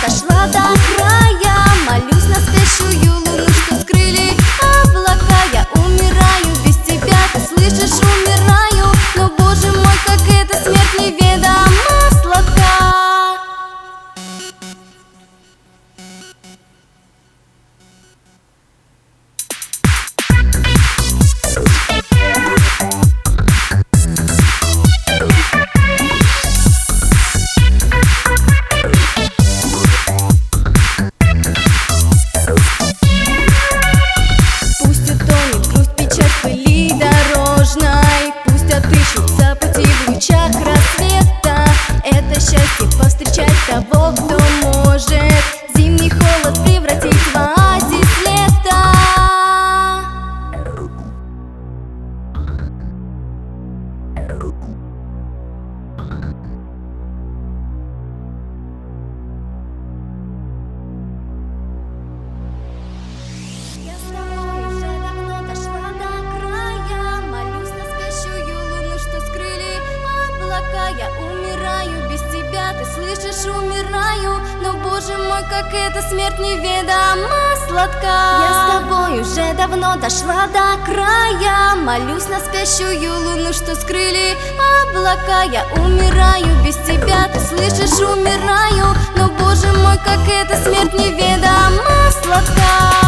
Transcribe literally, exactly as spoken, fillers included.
дошла до края. Молюсь на спящую луну, что скрыли облака. Я умираю без тебя, ты слышишь, умираю. Но, Боже мой, как эта смерть неведома сладка. Пусть отыщутся пути в лучах рассвета. Это счастье повстречать того, кто может зимний холод превратить в оазис лета. Я с тобой уже давно дошла до края. Молюсь на спящую луну, что скрыли облака. Я умираю без тебя, ты слышишь, умираю. Но, Боже мой, как эта смерть неведома сладка. Я с тобой уже давно дошла до края. Молюсь на спящую луну, что скрыли облака. Я умираю без тебя, ты слышишь, умираю. Но, Боже мой, как эта смерть неведома сладка.